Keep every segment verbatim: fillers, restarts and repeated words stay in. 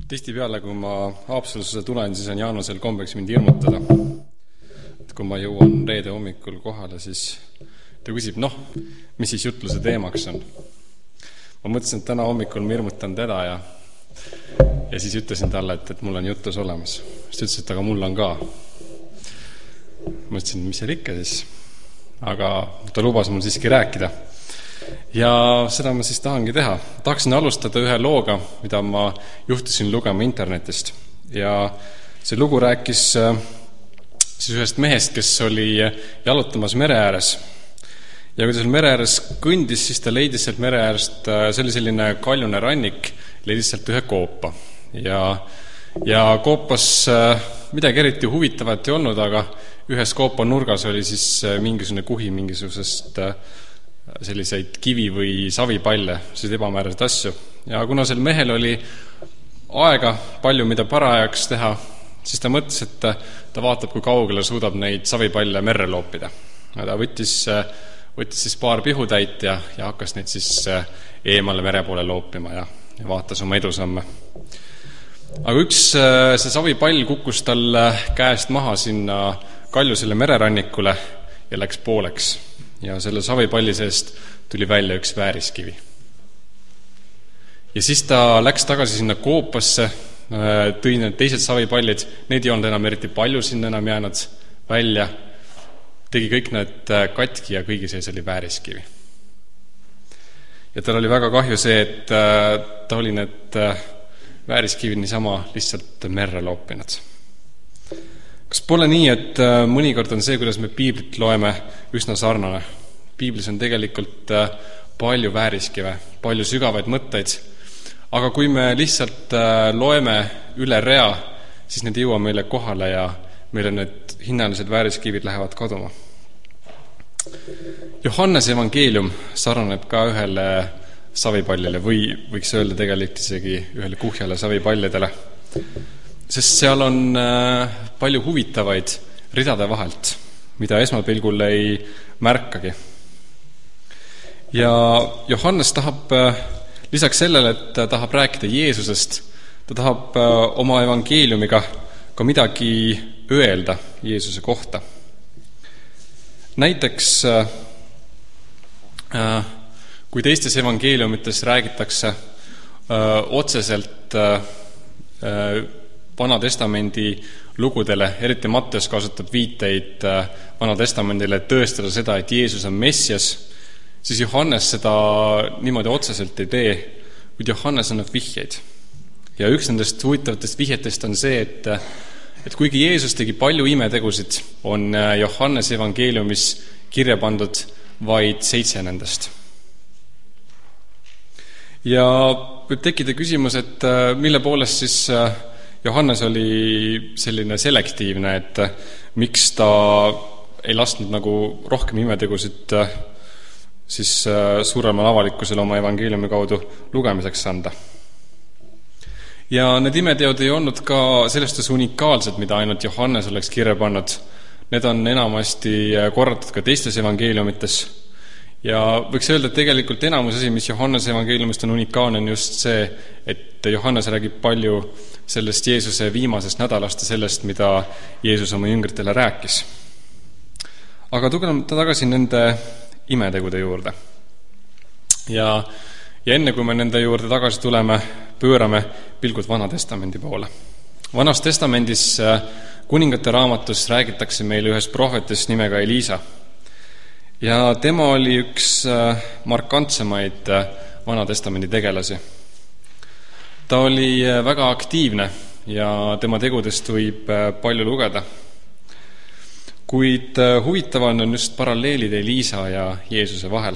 Tihtipeale, kui ma Haapsalusse tulen, siis on Jaanusel kombeks mind hirmutada. Et kui ma jõuan reede hommikul kohale, siis ta küsib, noh, mis siis jutluse teemaks on. Ma mõtlesin, et täna hommikul ma hirmutan teda ja, ja siis ütlesin talle, et, et mul on jutlus olemas. Siis ta ütles, et aga mul on ka. Mõtlesin, mis seal ikka siis. Aga ta lubas mul siiski rääkida. Ja seda ma siis tahangi teha. Tahaksin alustada ühe looga, mida ma juhtusin lugema internetist. Ja see lugu rääkis siis ühest mehest, kes oli jalutamas mere ääres. Ja kui ta seal mere ääres kõndis, siis ta leidis sealt mere äärest, see oli selline kaljune rannik, leidis sealt ühe koopa. Ja, ja koopas midagi eriti huvitavat ei olnud, aga ühes koopa nurgas oli siis mingisugune kuhi mingisugusest selliseid kivi või savipalle, selliseid ebamääraseid asju. Ja kuna sel mehel oli aega palju, mida parajaks teha, siis ta mõtles, et ta vaatab, kui kaugele suudab neid savipalle merre loopida. Ja ta võttis, võttis siis paar pihutäit ja, ja hakkas neid siis eemale mere poole loopima ja, ja vaatas oma edusamme. Aga üks see savipall kukkus tal käest maha sinna kaljusele mererannikule ja läks pooleks. Ja selle savipalli seest tuli välja üks vääriskivi. Ja siis ta läks tagasi sinna koopasse, tõi need teised savipallid, need ei olnud enam eriti palju sinna enam jäänud välja, tegi kõik need katki ja kõigi sees oli vääriskivi. Ja tal oli väga kahju see, et ta oli need vääriskivid niisama lihtsalt merre loopinud. Kas pole nii, et mõnikord on see, kuidas me piiblit loeme, üsna sarnane? Piiblis on tegelikult palju vääriskive, palju sügavaid mõtteid, aga kui me lihtsalt loeme üle rea, siis need jõua meile kohale ja meile need hinnalised vääriskivid lähevad kaduma. Johannese evangeelium sarnaneb ka ühele savipallile või võiks öelda tegelikult isegi ühele kuhjale savipallidele. Sest seal on palju huvitavaid ridade vahelt, mida esmapilgul ei märkagi. Ja Johannes tahab lisaks sellele, et ta tahab rääkida Jeesusest, ta tahab oma evangeeliumiga ka midagi öelda Jeesuse kohta. Näiteks, kui teistes evangeeliumites räägitakse otseselt Vana-testamendi lugudele, eriti Matteus kasutab viiteid Vana-testamendile, et tõestada seda, et Jeesus on Messias, siis Johannes seda niimoodi otseselt ei tee, kuid Johannes annab vihjeid. Ja üks nendest huvitavatest vihjetest on see, et, et kuigi Jeesus tegi palju imetegusid, on Johannes evangeeliumis kirja pandud vaid seitse nendest. Ja võib tekkida küsimus, et mille poolest siis Johannes oli selline selektiivne, et miks ta ei lasknud nagu rohkem imetegusid siis suuremal avalikkusele oma evangeeliumi kaudu lugemiseks anda. Ja need imeteod ei olnud ka sellistes unikaalsed, mida ainult Johannes oleks kirja pannud. Need on enamasti korratud ka teistes evangeeliumites. Ja võiks öelda, et tegelikult enamus asi, mis Johannes evangeeliumist on unikaalne, on just see, et Johannes räägib palju sellest Jeesuse viimasest nädalast ja sellest, mida Jeesus oma jüngritele rääkis. Aga tuleme tagasi nende imetegude juurde. Ja, ja enne kui me nende juurde tagasi tuleme, pöörame pilgud Vana-testamendi poole. Vanas testamendis kuningate raamatus räägitakse meile ühest prohvetist nimega Elisa. Ja tema oli üks markantsemaid Vana-testamendi tegelasi. Ta oli väga aktiivne ja tema tegudest võib palju lugeda. Kuid huvitaval on just paralleelid Elisa ja Jeesuse vahel.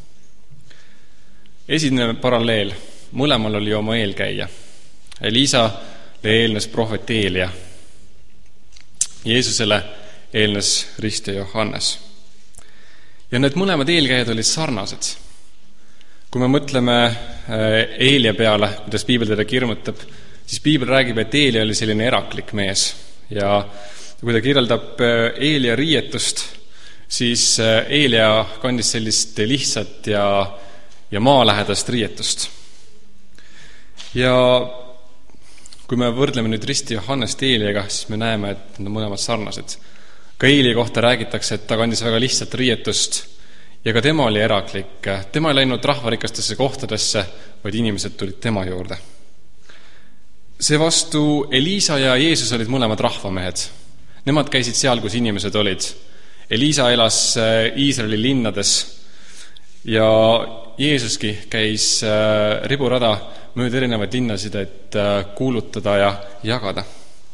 Esimene paralleel, mõlemal oli oma eelkäija. Elisale eelnes prohvet Eelia. Jeesusele eelnes Rist ja Johannes. Ja need mõlemad eelkäijad olid sarnased. Kui me mõtleme Eelia peale, kuidas piibel teda kirmutab, siis piibel räägib, et Eelia oli selline eraklik mees. Ja kui ta kirjeldab Eelia riietust, siis Eelia kandis sellist lihtsat ja, ja maalähedast riietust. Ja kui me võrdleme nüüd risti Johannest Eeliaga, siis me näeme, et nad on mõlemad sarnased. Ka Eeli kohta räägitakse, et ta kandis väga lihtsalt riietust ja ka tema oli eraklik. Tema ei läinud rahvarikastesse kohtadesse, vaid inimesed tulid tema juurde. Seevastu Eliisa ja Jeesus olid mõlemad rahvamehed. Nemad käisid seal, kus inimesed olid. Eliisa elas Iisraeli linnades ja Jeesuski käis riburada mööda erinevaid linnasid, et kuulutada ja jagada.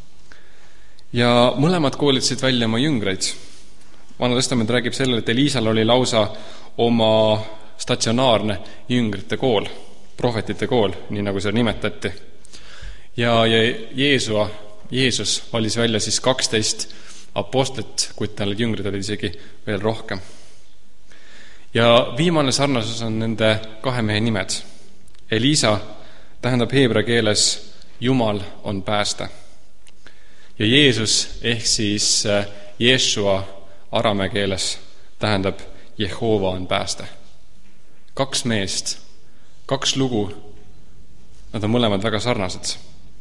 Ja mõlemad koolitasid välja oma jüngreid. Vana Testament räägib sellele, et Eliisal oli lausa oma statsionaarne jüngrite kool, prohvetite kool, nii nagu seda nimetati. Ja, ja Jeesua, Jeesus valis välja siis kaksteist apostlit, kuid tal jüngrid olid isegi veel rohkem. Ja viimane sarnasus on nende kahe mehe nimed. Eliisa tähendab heebra keeles Jumal on pääste. Ja Jeesus ehk siis Jeshua arame keeles tähendab Jehova on pääste. Kaks meest, kaks lugu, nad on mõlemad väga sarnased.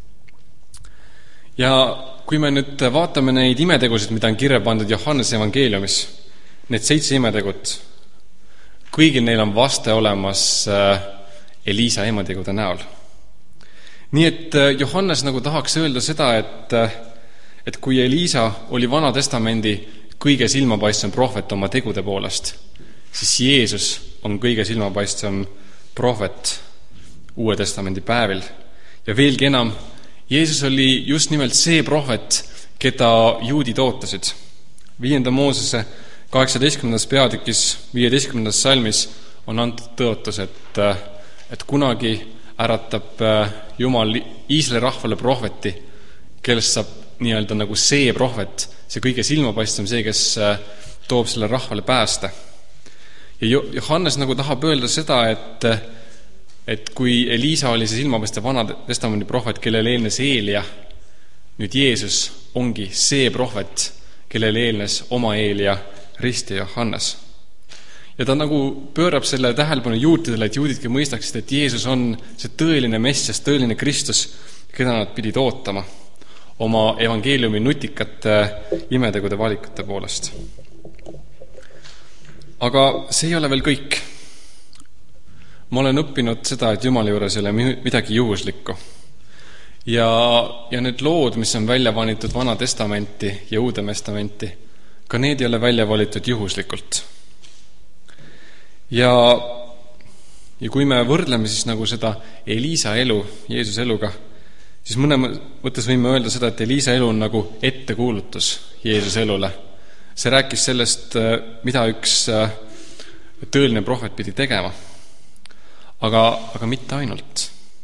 Ja kui me nüüd vaatame neid imetegusid, mida on kirja pandud Johannese evangeeliumis, need seitse imetegut, kõigil neil on vaste olemas Eliisa emategude näol. Nii et Johannes nagu tahaks öelda seda, et, et kui Eliisa oli Vana Testamendi kõige silmapaistvam prohvet oma tegude poolest, siis Jeesus on kõige silmapaistvam prohvet Uue Testamendi päevil. Ja veelgi enam, Jeesus oli just nimelt see prohvet, keda juudid ootasid. Viienda Moosese kaheksateistkümnendas peatükis, viieteistkümnendas salmis on antud tõotus, et, et kunagi äratab Jumal Iisraeli rahvale prohveti, kellest saab nii-öelda nagu see prohvet, see kõige silmapaistvam, see, kes toob selle rahvale pääste. Ja Johannes nagu tahab öelda seda, et, et kui Eliisa oli see silmapaistv Vana Testamendi prohvet, kellele eelnes Eelia, nüüd Jeesus ongi see prohvet, kellele eelnes oma Eelia risti Johannes. Ja ta nagu pöörab selle tähelepanu juutidele, et juudidki mõistaksid, et Jeesus on see tõeline Messias, tõeline Kristus, keda nad pidid ootama oma evangeeliumi nutikate imetegude valikute poolest. Aga see ei ole veel kõik. Ma olen õppinud seda, et Jumala juures ei ole midagi juhuslikku. Ja, ja need lood, mis on välja valitud Vana Testamenti ja Uude Testamenti, ka need ei ole välja valitud juhuslikult. Ja, ja kui me võrdleme siis nagu seda Eliisa elu Jeesuse eluga, siis mõne mõttes võime öelda seda, et Eliisa elu on nagu ettekuulutus Jeesuse elule. See rääkis sellest, mida üks tõeline prohvet pidi tegema. Aga, aga mitte ainult.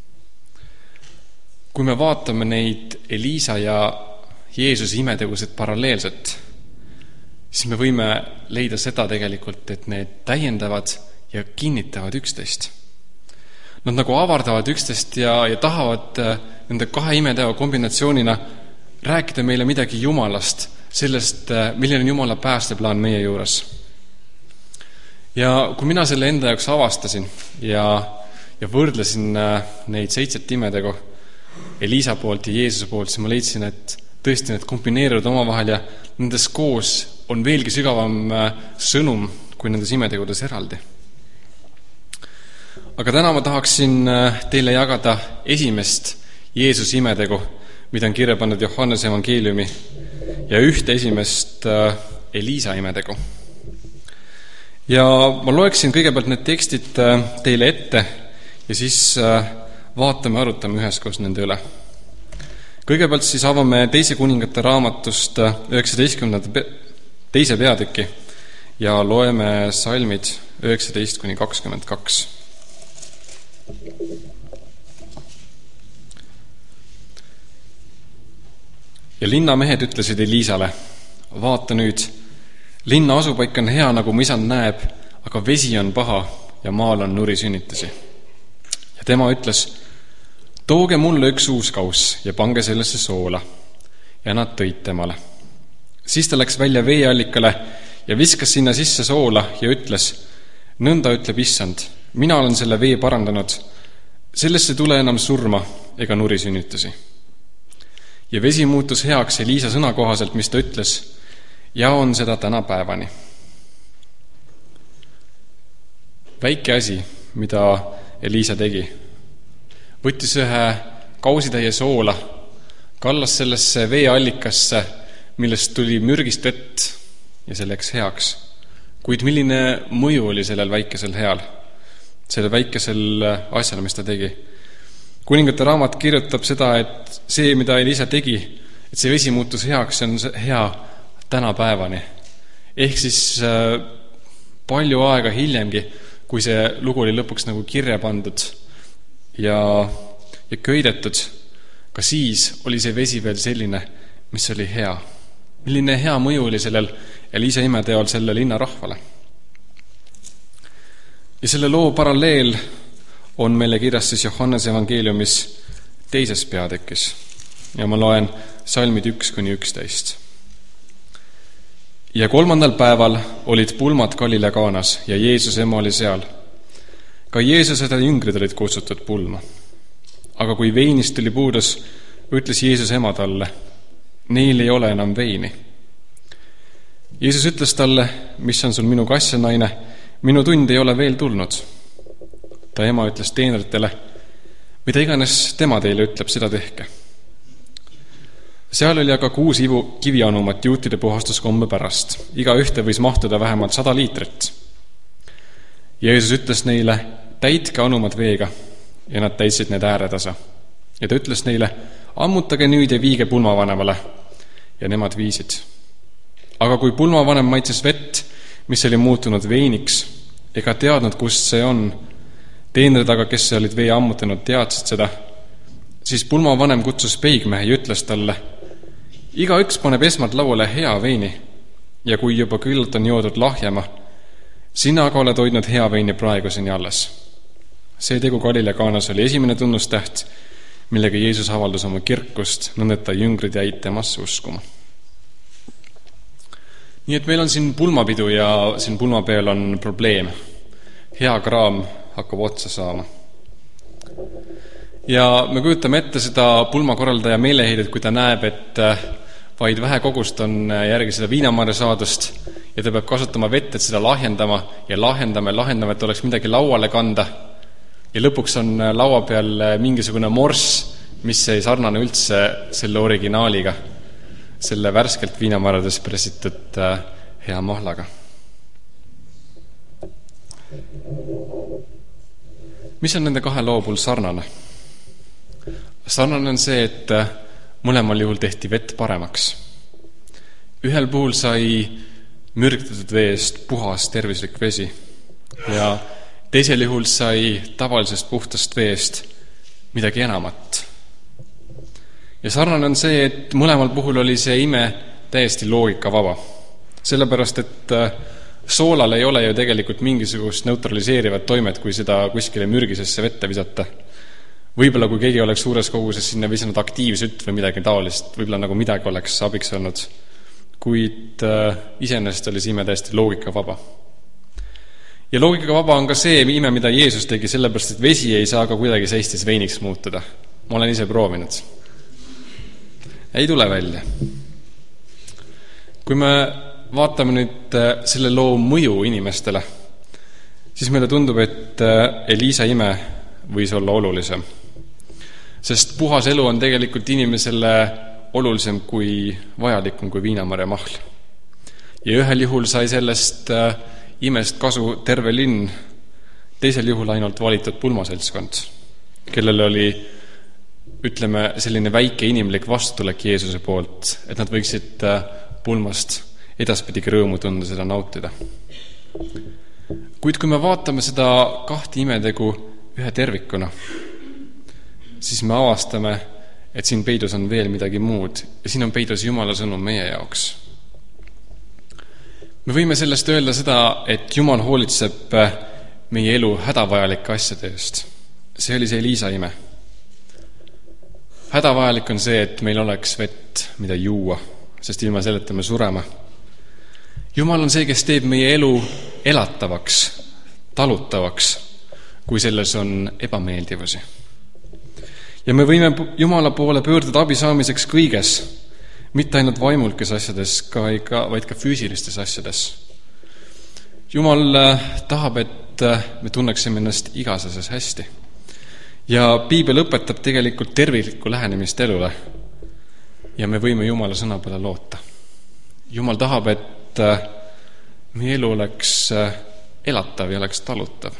Kui me vaatame neid Eliisa ja Jeesuse imetegusid paralleelselt, siis me võime leida seda tegelikult, et need täiendavad ja kinnitavad üksteist. Nad nagu avardavad üksteist ja, ja tahavad nende kahe imeteo kombinatsioonina rääkida meile midagi Jumalast, sellest, milline on Jumala päästeplaan meie juures. Ja kui mina selle enda jaoks avastasin ja, ja võrdlesin neid seitset imetegu Eliisa poolt ja Jeesuse poolt, siis ma leidsin, et tõesti need kombineeruvad omavahel ja nendes koos on veelgi sügavam sõnum kui nendes imetegudes eraldi. Aga täna ma tahaksin teile jagada esimest Jeesuse imetegu, mida on kirja pannud Johannese evangeeliumi, ja ühte esimest Eliisa imetegu. Ja ma loeksin kõigepealt need tekstid teile ette ja siis vaatame, arutame üheskoos nende üle. Kõigepealt siis avame teise kuningate raamatust üheksateistkümnenda teise peatüki ja loeme salmid üheksateist kuni kakskümmend kaks. Ja linnamehed ütlesid Eliisale, vaata nüüd, linna asupaik on hea, nagu mu isand näeb, aga vesi on paha ja maal on nuri sünnitusi. Ja tema ütles, tooge mulle üks uuskauss ja pange sellesse soola. Ja nad tõid temale. Siis ta läks välja veeallikale ja viskas sinna sisse soola ja ütles, nõnda ütleb issand, mina olen selle vee parandanud, sellesse tule enam surma ega nurisünnitusi. ja vesi muutus heaks Eliisa sõna kohaselt, mis ta ütles, ja on seda tänapäevani. Väike asi, mida Eliisa tegi. Võttis ühe kausitäie soola, kallas sellesse veeallikasse, millest tuli mürgist vett ja see läks heaks. Kuid milline mõju oli sellel väikesel heal, sellel väikesel asjal, mis ta tegi? Kuningate raamat kirjutab seda, et see, mida Eliisa tegi, et see vesi muutus heaks, see on hea tänapäevani. Ehk siis palju aega hiljemgi, kui see lugu oli lõpuks nagu kirja pandud ja, ja köidetud, ka siis oli see vesi veel selline, mis oli hea. Milline hea mõju oli sellel Eliisa imeteol selle linna rahvale. Ja selle loo paralleel on meile kirjas siis Johannese evangeeliumis teises peatükis. Ja ma loen salmid üks kuni üksteist. Ja kolmandal päeval olid pulmad Galilea Kaanas ja Jeesuse ema oli seal. Ka Jeesuse ja jüngrid olid kutsutud pulma. Aga kui veinist tuli puudus, ütles Jeesuse ema talle, neil ei ole enam veini. Jeesus ütles talle, mis on sul minu kasse, naine, minu tund ei ole veel tulnud. Ta ema ütles teenritele, mida iganes tema teile ütleb, seda tehke. Seal oli aga kuus ivu kivianumat juutide puhastuskomme pärast. Iga ühte võis mahtuda vähemalt sada liitrit. Jeesus ütles neile, täitke anumad veega, ja nad täitsid need ääretasa. Ja ta ütles neile, ammutage nüüd ja viige pulmavanemale, ja nemad viisid. Aga kui pulmavanem maitses vett, mis oli muutunud veiniks, ega teadnud, kust see on, teenrid aga, kes olid vee ammutanud, teadsid seda, siis pulmavanem kutsus peigmehe ja ütles talle, iga üks paneb esmalt lauale hea veini ja kui juba küllalt on joodud lahjema, sina aga oled hoidnud hea veini praeguseni alles. See tegu Galilea Kaanas oli esimene tunnustäht, millega Jeesus avaldas oma kirkust, nõndeta jüngrid jäid temasse uskuma. Nii et meil on siin pulmapidu ja siin pulmapeel on probleem. Hea kraam hakkab otsa saama. Ja me kujutame ette seda pulmakorraldaja meeleheidet, kui ta näeb, et vaid vähe kogust on järgi seda viinamarja saadust ja ta peab kasutama vett, et seda lahjendama ja lahendame, lahendame, et oleks midagi lauale kanda. Ja lõpuks on laua peal mingisugune morss, mis ei sarnane üldse selle originaaliga, selle värskelt viinamarjades pressitud hea mahlaga. Mis on nende kahe loo puhul sarnane? Sarnane on see, et mõlemal juhul tehti vett paremaks. Ühel puhul sai mürgitatud veest puhas tervislik vesi ja teisel juhul sai tavalisest puhtast veest midagi enamat. Ja sarnane on see, et mõlemal puhul oli see ime täiesti loogikavaba. Sellepärast, et soolal ei ole ju tegelikult mingisugust neutraliseerivat toimet, kui seda kuskile mürgisesse vette visata. Võib-olla kui keegi oleks suures koguses sinna visanud aktiivsütt või midagi taolist, võib-olla nagu midagi oleks abiks olnud. Kuid äh, iseenesest oli see ime täiesti loogikavaba. Ja loogikavaba on ka see ime, mida Jeesus tegi, sellepärast, et vesi ei saa ka kuidagi seistis veiniks muutuda. Ma olen ise proovinud. Ei tule välja. Kui me vaatame nüüd selle loo mõju inimestele, siis meile tundub, et Eliisa ime võis olla olulisem. Sest puhas elu on tegelikult inimesele olulisem kui vajalikum kui viinamarja mahl. Ja ühel juhul sai sellest imest kasu terve linn, teisel juhul ainult valitud pulmaseltskond, kellel oli, ütleme, selline väike inimlik vastutulek Jeesuse poolt, et nad võiksid pulmast edaspidigi rõõmu tunda, seda nautida. Kuid kui me vaatame seda kahte imetegu ühe tervikuna, siis me avastame, et siin peidus on veel midagi muud ja siin on peidus Jumala sõnum meie jaoks. Me võime sellest öelda seda, et Jumal hoolitseb meie elu hädavajalike asjade eest. See oli see Eliisa ime. Hädavajalik on see, et meil oleks vett, mida juua, sest ilma selleta me sureme. Jumal on see, kes teeb meie elu elatavaks, talutavaks, kui selles on ebameeldivusi. Ja me võime Jumala poole pöörduda abi saamiseks kõiges, mitte ainult vaimulkes asjades, vaid ka füüsilistes asjades. Jumal tahab, et me tunneksime ennast igas asjas hästi. Ja piibel õpetab tegelikult terviklikku lähenemist elule. Ja me võime Jumala sõna peale loota. Jumal tahab, et meie elu oleks elatav ja oleks talutav.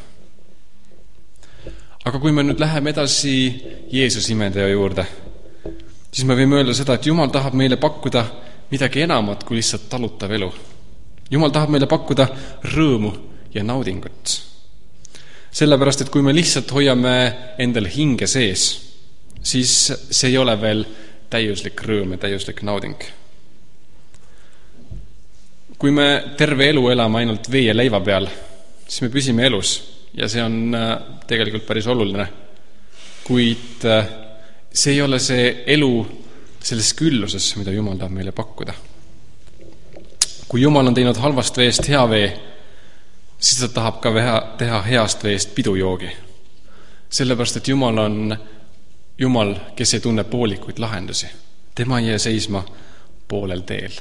Aga kui me nüüd läheme edasi Jeesus imeteo juurde, siis me võime öelda seda, et Jumal tahab meile pakkuda midagi enamat kui lihtsalt talutav elu. Jumal tahab meile pakkuda rõõmu ja naudingut. Sellepärast, et kui me lihtsalt hoiame endal hinge sees, siis see ei ole veel täiuslik rõõm ja täiuslik nauding. Kui me terve elu elame ainult vee ja leiva peal, siis me püsime elus ja see on tegelikult päris oluline. Kuid see ei ole see elu selles külluses, mida Jumal tahab meile pakkuda. Kui Jumal on teinud halvast veest hea vee, siis ta tahab ka teha heast veest pidujoogi. Sellepärast, et Jumal on Jumal, kes ei tunne poolikuid lahendusi. Tema ei jää seisma poolel teel.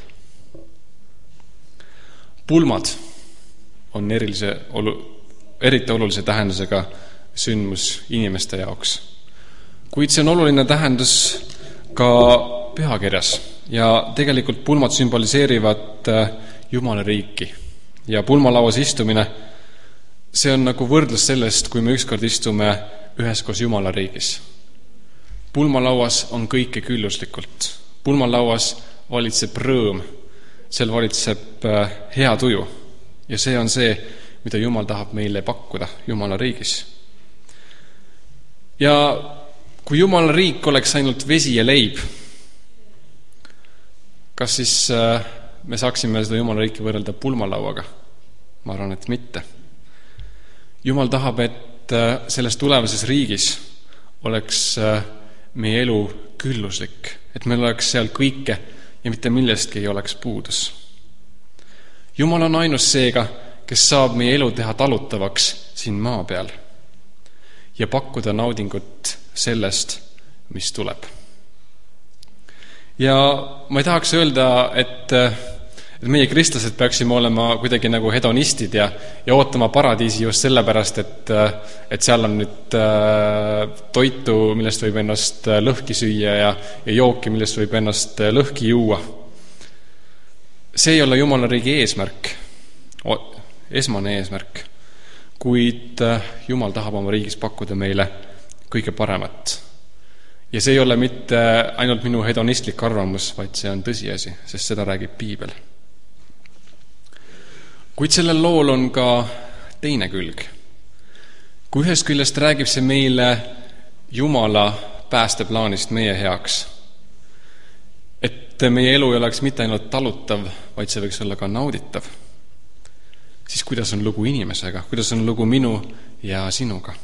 Pulmad on erilise olu, eriti olulise tähendusega sündmus inimeste jaoks. Kuid see on oluline tähendus ka pühakirjas ja tegelikult pulmad sümboliseerivad Jumala riiki. Ja pulmalauas istumine, see on nagu võrdlus sellest, kui me ükskord istume üheskoos Jumala riigis. Pulmalauas on kõike külluslikult. Pulmalauas valitseb rõõm, seal valitseb hea tuju ja see on see, mida Jumal tahab meile pakkuda Jumala riigis. Ja kui Jumala riik oleks ainult vesi ja leib, kas siis me saaksime seda Jumala riiki võrrelda pulmalauaga? Ma arvan, et mitte. Jumal tahab, et selles tulevases riigis oleks meie elu külluslik, et meil oleks seal kõike ja mitte millestki ei oleks puudus. Jumal on ainus seega, kes saab meie elu teha talutavaks siin maa peal ja pakkuda naudingut sellest, mis tuleb. Ja ma ei tahaks öelda, et, et meie kristlased peaksime olema kuidagi nagu hedonistid ja, ja ootama paradiisi just sellepärast, et, et seal on nüüd toitu, millest võib ennast lõhki süüa ja, ja jooki, millest võib ennast lõhki juua. See ei ole Jumala riigi eesmärk, esmane eesmärk, kuid Jumal tahab oma riigis pakkuda meile kõige paremat. Ja see ei ole mitte ainult minu hedonistlik arvamus, vaid see on tõsiasi, sest seda räägib piibel. Kuid sellel lool on ka teine külg. Kui ühest küljest räägib see meile Jumala päästeplaanist meie heaks, et meie elu ei oleks mitte ainult talutav, vaid see võiks olla ka nauditav, siis kuidas on lugu inimesega, kuidas on lugu minu ja sinuga?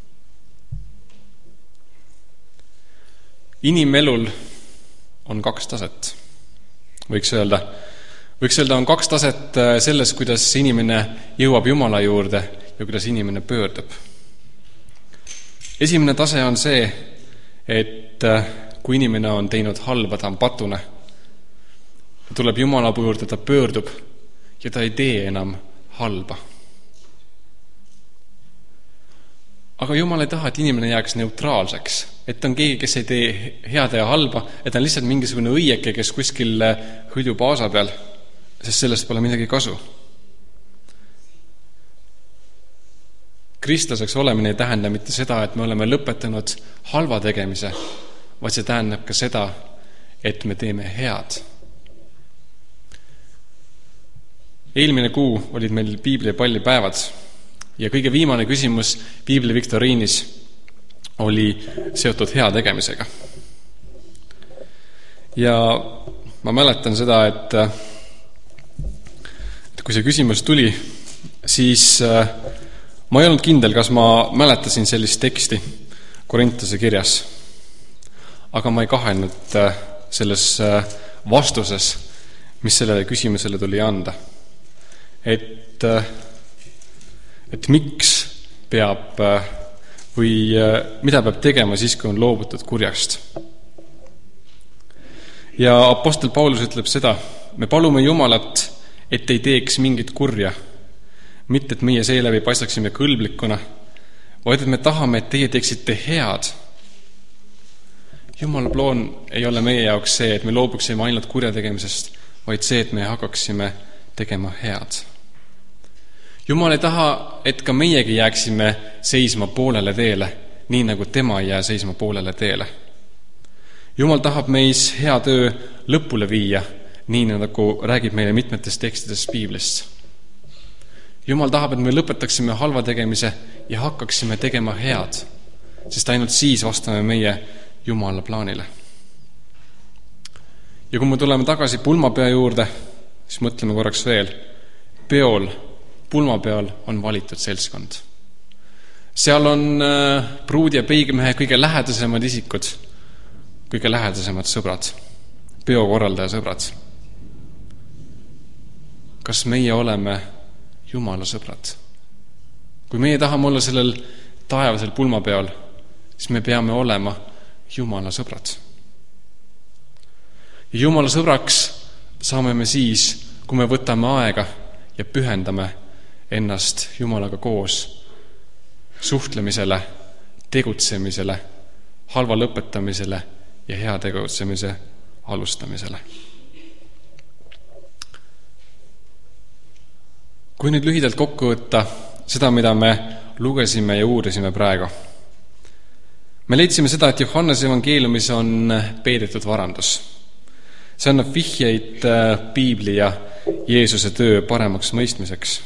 Inimelul on kaks taset, võiks öelda. Võiks öelda, on kaks taset selles, kuidas inimene jõuab Jumala juurde ja kuidas inimene pöördub. Esimene tase on see, et kui inimene on teinud halba, ta on patune, tuleb Jumala juurde, ta pöördub ja ta ei tee enam halba. Aga Jumal ei taha, et inimene jääks neutraalseks, et on keegi, kes ei tee head ja halba, et on lihtsalt mingisugune õieke, kes kuskil hõljub aasa peal, sest sellest pole midagi kasu. Kristlaseks olemine ei tähenda mitte seda, et me oleme lõpetanud halva tegemise, vaid see tähendab ka seda, et me teeme head. Eelmine kuu olid meil piibli pallipäevad ja kõige viimane küsimus piibli viktoriinis oli seotud hea tegemisega. Ja ma mäletan seda, et, et kui see küsimus tuli, siis ma ei olnud kindel, kas ma mäletasin sellist teksti Korintuse kirjas. Aga ma ei kahelnud selles vastuses, mis sellele küsimusele tuli anda. Et, et miks peab või mida peab tegema siis, kui on loobutud kurjast. Ja apostel Paulus ütleb seda, me palume Jumalat, et ei teeks mingit kurja, mitte et meie seeläbi paistaksime kõlblikuna, vaid et me tahame, et teie teeksite head. Jumala plaan ei ole meie jaoks see, et me loobuksime ainult kurja tegemisest, vaid see, et me hakkaksime tegema head. Jumal ei taha, et ka meiegi jääksime seisma poolele teele, nii nagu tema ei jää seisma poolele teele. Jumal tahab meis hea töö lõpule viia, nii nagu räägib meile mitmetes tekstides Piiblist. Jumal tahab, et me lõpetaksime halva tegemise ja hakkaksime tegema head, sest ainult siis vastame meie Jumala plaanile. Ja kui me tuleme tagasi pulmapea juurde, siis mõtleme korraks veel. Peol, pulmapeal on valitud seltskond. Seal on pruudi ja peigemehe kõige lähedasemad isikud, kõige lähedasemad sõbrad, peokorraldaja sõbrad. Kas meie oleme Jumala sõbrad? Kui meie tahame olla sellel taevasel pulmapeal, siis me peame olema Jumala sõbrad. Ja Jumala sõbraks saame me siis, kui me võtame aega ja pühendame ennast Jumalaga koos suhtlemisele, tegutsemisele, halva lõpetamisele ja hea tegutsemise alustamisele. Kui nüüd lühidalt kokku võtta seda, mida me lugesime ja uurisime praegu. Me leidsime seda, et Johannese evangeeliumis on peidetud varandus. See annab vihjeid Piibli ja Jeesuse töö paremaks mõistmiseks.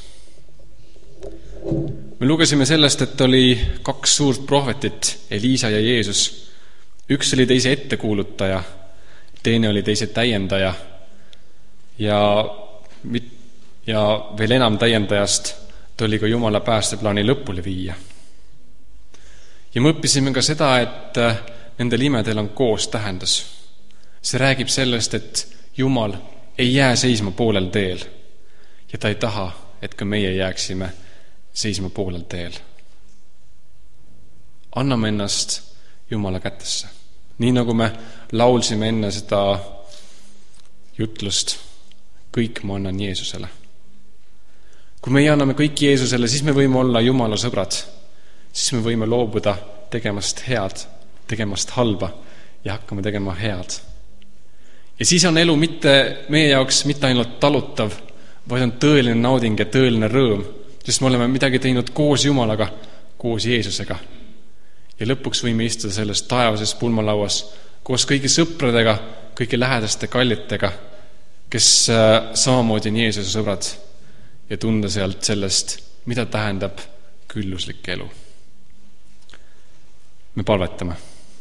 Me lugesime sellest, et oli kaks suurt prohvetit, Eliisa ja Jeesus. Üks oli teise ettekuulutaja, teine oli teise täiendaja ja, ja veel enam täiendajast ta oli ka Jumala päästeplaani lõpule viia. Ja me õppisime ka seda, et nendel imedel on koos tähendus. See räägib sellest, et Jumal ei jää seisma poolel teel ja ta ei taha, et ka meie jääksime seisma poolel teel. Anname ennast Jumala kätesse. Nii nagu me laulsime enne seda jutlust, kõik ma annan Jeesusele. Kui meie anname kõik Jeesusele, siis me võime olla Jumala sõbrad, siis me võime loobuda tegemast head, tegemast halba ja hakkame tegema head. Ja siis on elu mitte meie jaoks mitte ainult talutav, vaid on tõeline nauding ja tõeline rõõm, sest me oleme midagi teinud koos Jumalaga, koos Jeesusega. Ja lõpuks võime istuda selles taevases pulmalauas koos kõigi sõpradega, kõigi lähedaste kallitega, kes samamoodi on Jeesuse sõbrad ja tunda sealt sellest, mida tähendab külluslik elu. Me palvetame.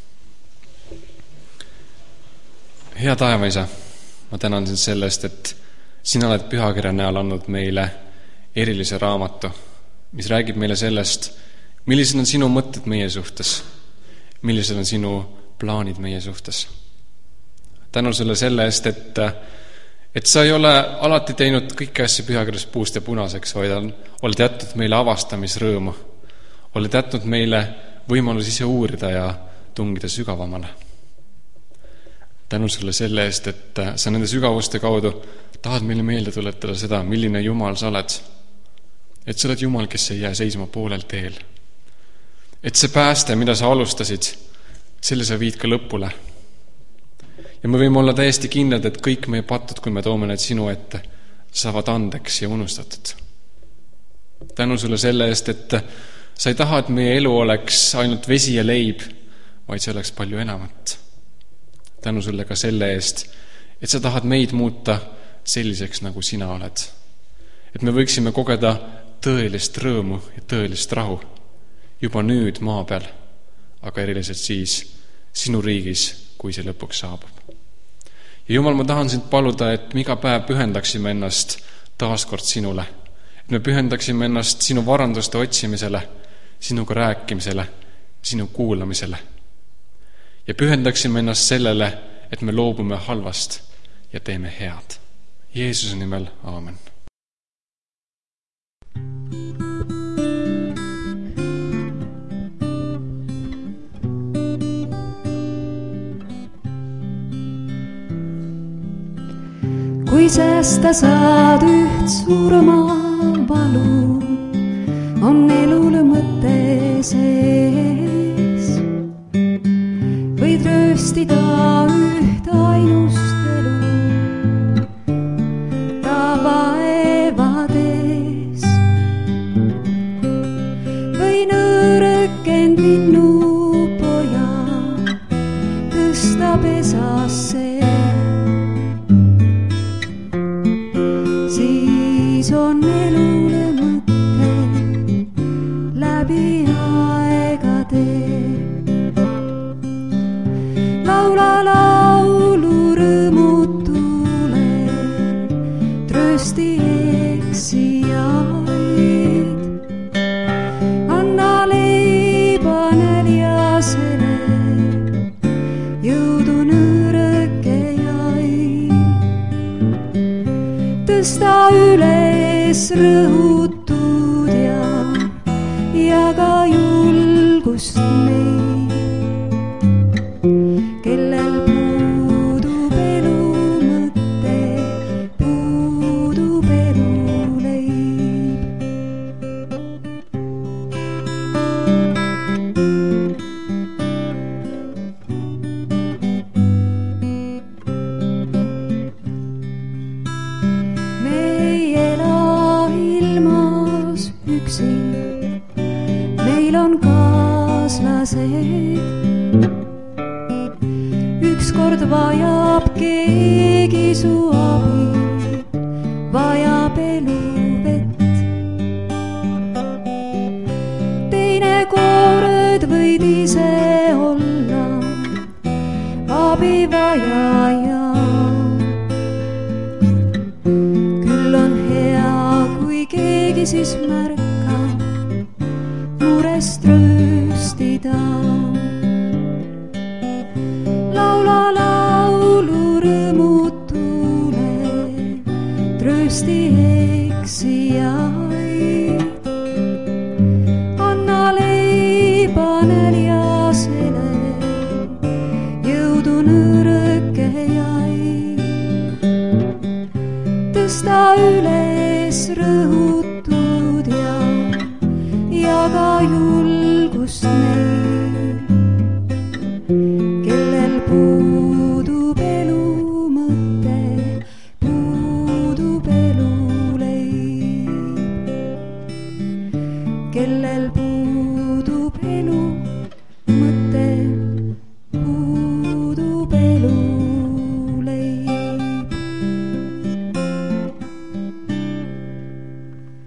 Hea taevaisa, ma tänan sind sellest, et sina oled pühakirja näol andnud meile erilise raamatu, mis räägib meile sellest, millised on sinu mõtted meie suhtes, millised on sinu plaanid meie suhtes. Tänu sulle selle eest, et, et sa ei ole alati teinud kõiki asja pühakirjas puust ja punaseks, vaid on, oled jätnud meile avastamisrõõmu, oled jätnud meile võimalus ise uurida ja tungida sügavamale. Tänu sulle selle eest, et sa nende sügavuste kaudu tahad meile meelde tuletada seda, milline Jumal sa oled. Et sa oled Jumal, kes ei jää seisma poolel teel. Et see pääste, mida sa alustasid, selle sa viid ka lõpule. Ja me võime olla täiesti kindlad, et kõik meie patud, kui me toome need sinu ette, saavad andeks ja unustatud. Tänu sulle selle eest, et sa ei taha, et meie elu oleks ainult vesi ja leib, vaid see oleks palju enamat. Tänu sulle ka selle eest, et sa tahad meid muuta selliseks, nagu sina oled. Et me võiksime kogeda tõelist rõõmu ja tõelist rahu juba nüüd maa peal, aga eriliselt siis sinu riigis, kui see lõpuks saabub. Ja Jumal, ma tahan sind paluda, et me iga päev pühendaksime ennast taaskord sinule. Et me pühendaksime ennast sinu varanduste otsimisele, sinuga rääkimisele, sinu kuulamisele. Ja pühendaksime ennast sellele, et me loobume halvast ja teeme head. Jeesuse nimel, aamen. kui säästa saad üht surma valu, on elul mõte sees. Võid rööstida üht ainust elu tavaevades. Või nõrkend linnupoja tõsta pesasse. Siis on elule mõte läbi aegade. Laula laulu rõõmutule, tröösti eksijaid. Anna leiba näljasele, jõudu nõrkejail. Tõsta üles rõhutud ja jaga julgust meil, kellel puudub elu mõte, puudub elu leib. Me ei ela ilmas üksi, meil on kaaslased. Ükskord vajab keegi su abi, vajab elu vett. Teine kord võid ise olla abivajaja. Küll on hea, kui keegi siis märkab murest trööstida. Laula laulu rõõmutule, tröösti eksijaid. Anna leiba näljasele, jõudu nõrkejaid. Tõsta üles rõhutud ja jaga julgust meil, kellel puudub elu mõte, puudub elu leib. Kellel puudub elu mõte, puudub elu leib.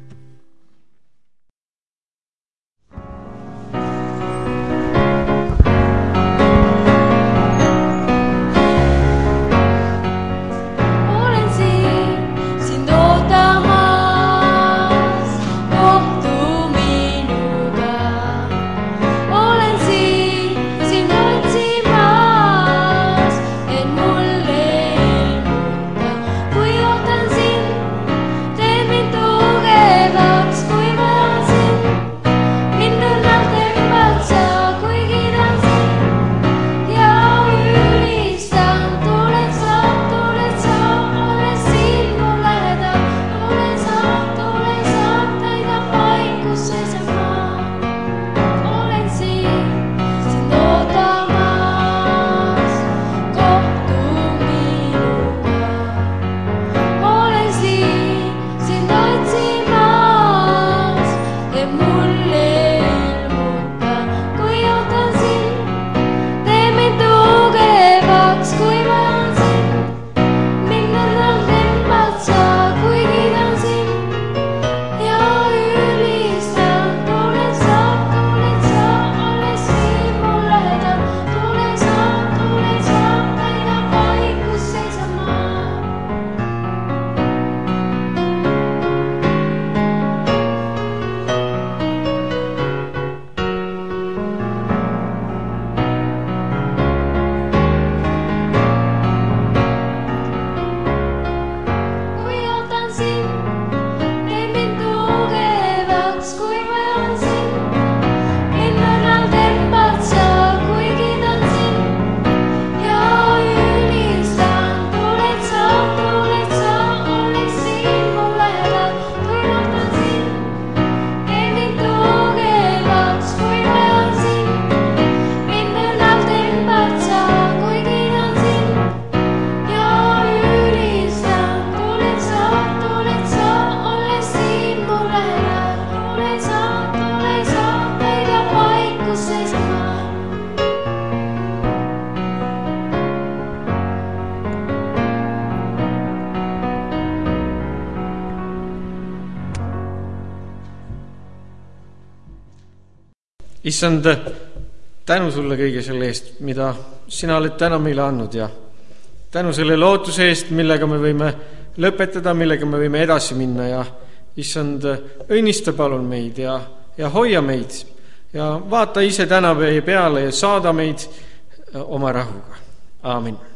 issand, tänu sulle kõige selle eest, mida sina oled täna meile andnud ja tänu selle lootuse eest, millega me võime lõpetada, millega me võime edasi minna ja issand, õnnista palun meid ja, ja hoia meid ja vaata ise täna meie peale ja saada meid oma rahuga. Aamen.